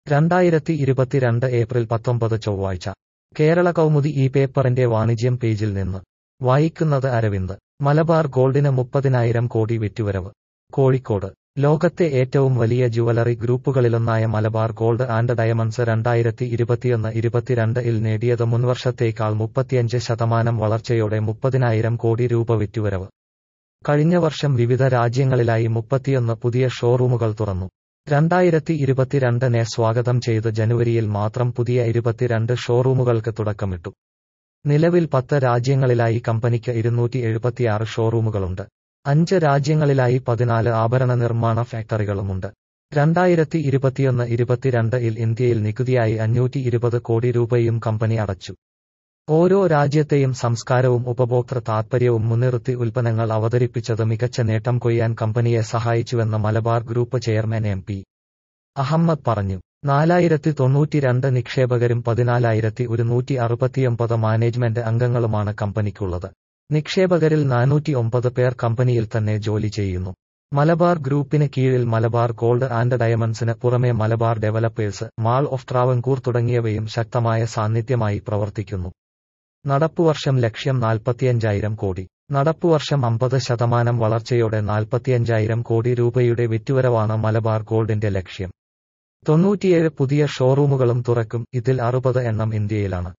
2022 April 19 ചൊവ്വാഴ്ച കേരള കൗമുദി ഈ പേപ്പറിന്റെ വാണിജ്യം പേജിൽ നിന്ന് വായിക്കുന്നത് അരവിന്ദ്. മലബാർ ഗോൾഡിന് 30,000 കോടി വിറ്റുവരവ്. കോഴിക്കോട് ലോകത്തെ ഏറ്റവും വലിയ ജുവലറി ഗ്രൂപ്പുകളിലൊന്നായ മലബാർ ഗോൾഡ് ആൻഡ് ഡയമണ്ട്സ് 2021-22 നേടിയത് മുൻവർഷത്തേക്കാൾ 35% വളർച്ചയോടെ 30,000 കോടി രൂപ വിറ്റുവരവ്. കഴിഞ്ഞ വർഷം വിവിധ രാജ്യങ്ങളിലായി 31 പുതിയ ഷോറൂമുകൾ തുറന്നു. 2022 സ്വാഗതം ചെയ്ത് ജനുവരിയിൽ മാത്രം പുതിയ 22 ഷോറൂമുകൾക്ക് തുടക്കമിട്ടു. നിലവിൽ 10 രാജ്യങ്ങളിലായി കമ്പനിക്ക് 276 ഷോറൂമുകളുണ്ട്. 5 രാജ്യങ്ങളിലായി 14 ആഭരണ നിർമ്മാണ ഫാക്ടറികളുമുണ്ട്. 2021-22 ഇന്ത്യയിൽ നികുതിയായി 520 കോടി രൂപയും കമ്പനി അടച്ചു. ഓരോ രാജ്യത്തെയും സംസ്കാരവും ഉപഭോക്തൃ താൽപര്യവും മുൻനിർത്തി ഉൽപ്പന്നങ്ങൾ അവതരിപ്പിച്ചത് മികച്ച നേട്ടം കൊയ്യാൻ കമ്പനിയെ സഹായിച്ചുവെന്ന് മലബാർ ഗ്രൂപ്പ് ചെയർമാൻ എം. പി. അഹമ്മദ് പറഞ്ഞു. 4,092 നിക്ഷേപകരും 14,169 മാനേജ്മെന്റ് അംഗങ്ങളുമാണ് കമ്പനിക്കുള്ളത്. നിക്ഷേപകരിൽ 409 പേർ കമ്പനിയിൽ തന്നെ ജോലി ചെയ്യുന്നു. മലബാർ ഗ്രൂപ്പിന് കീഴിൽ മലബാർ ഗോൾഡ് ആൻഡ് ഡയമണ്ട്സിന് പുറമെ Malabar developers, mall of Travancore തുടങ്ങിയവയും ശക്തമായ സാന്നിധ്യമായി പ്രവർത്തിക്കുന്നു. നടപ്പുവർഷം ലക്ഷ്യം 45,000 കോടി. നടപ്പുവർഷം 50% വളർച്ചയോടെ 45,000 കോടി രൂപയുടെ വിറ്റുവരവാണ് മലബാർ ഗോൾഡിന്റെ ലക്ഷ്യം. 97 പുതിയ ഷോറൂമുകളും തുറക്കും, ഇതിൽ 60 എണ്ണം ഇന്ത്യയിലാണ്.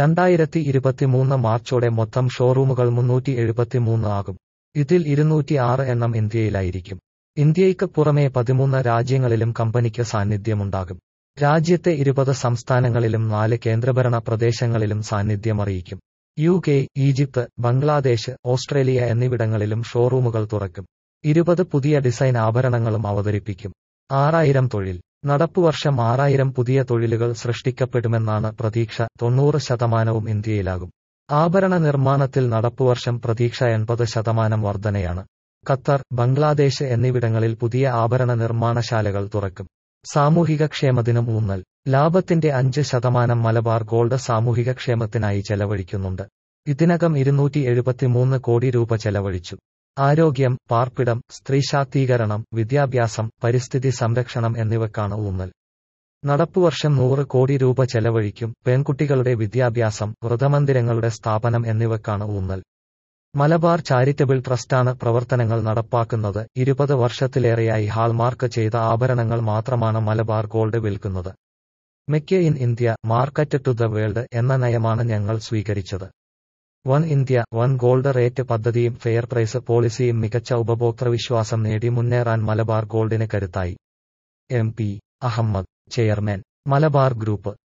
2023 മാർച്ചോടെ മൊത്തം ഷോറൂമുകൾ 373 ആകും. ഇതിൽ 206 എണ്ണം ഇന്ത്യയിലായിരിക്കും. ഇന്ത്യയ്ക്ക് പുറമെ 13 രാജ്യങ്ങളിലും കമ്പനിക്ക് സാന്നിധ്യമുണ്ടാകും. രാജ്യത്തെ 20 സംസ്ഥാനങ്ങളിലും 4 കേന്ദ്രഭരണ പ്രദേശങ്ങളിലും സാന്നിധ്യമറിയിക്കും. UK, ഈജിപ്ത്, ബംഗ്ലാദേശ്, ഓസ്ട്രേലിയ എന്നിവിടങ്ങളിലും ഷോറൂമുകൾ തുറക്കും. 20 പുതിയ ഡിസൈൻ ആഭരണങ്ങളും അവതരിപ്പിക്കും. 6,000 തൊഴിൽ. നടപ്പുവർഷം 6,000 പുതിയ തൊഴിലുകൾ സൃഷ്ടിക്കപ്പെടുമെന്നാണ് പ്രതീക്ഷ. 90% ഇന്ത്യയിലാകും. ആഭരണ നിർമ്മാണത്തിൽ നടപ്പുവർഷം പ്രതീക്ഷ 80% വർധനയാണ്. ഖത്തർ, ബംഗ്ലാദേശ് എന്നിവിടങ്ങളിൽ പുതിയ ആഭരണ നിർമ്മാണശാലകൾ തുറക്കും. സാമൂഹിക ക്ഷേമത്തിനും ഊന്നൽ. ലാഭത്തിന്റെ 5% മലബാർ ഗോൾഡ് സാമൂഹിക ക്ഷേമത്തിനായി ചെലവഴിക്കുന്നുണ്ട്. ഇതിനകം 273 കോടി രൂപ ചെലവഴിച്ചു. ആരോഗ്യം, പാർപ്പിടം, സ്ത്രീ ശാക്തീകരണം, വിദ്യാഭ്യാസം, പരിസ്ഥിതി സംരക്ഷണം എന്നിവക്കാണ് ഊന്നൽ. നടപ്പുവർഷം 100 കോടി രൂപ ചെലവഴിക്കും. പെൺകുട്ടികളുടെ വിദ്യാഭ്യാസം, വ്രതമന്ദിരങ്ങളുടെ സ്ഥാപനം എന്നിവക്കാണ് ഊന്നൽ. മലബാർ ചാരിറ്റബിൾ ട്രസ്റ്റാണ് പ്രവർത്തനങ്ങൾ നടപ്പാക്കുന്നത്. 20 വർഷത്തിലേറെയായി ഹാൾമാർക്ക് ചെയ്ത ആഭരണങ്ങൾ മാത്രമാണ് മലബാർ ഗോൾഡ് വിൽക്കുന്നത്. Make in India, market to the world എന്ന നയമാണ് ഞങ്ങൾ സ്വീകരിച്ചത്. One India, one gold rate പദ്ധതിയും ഫെയർ പ്രൈസ് പോളിസിയും മികച്ച ഉപഭോക്തൃ വിശ്വാസം നേടി മുന്നേറാൻ മലബാർ ഗോൾഡിന് കരുത്തായി. എം. പി. Ahmed, chairman, Malabar group.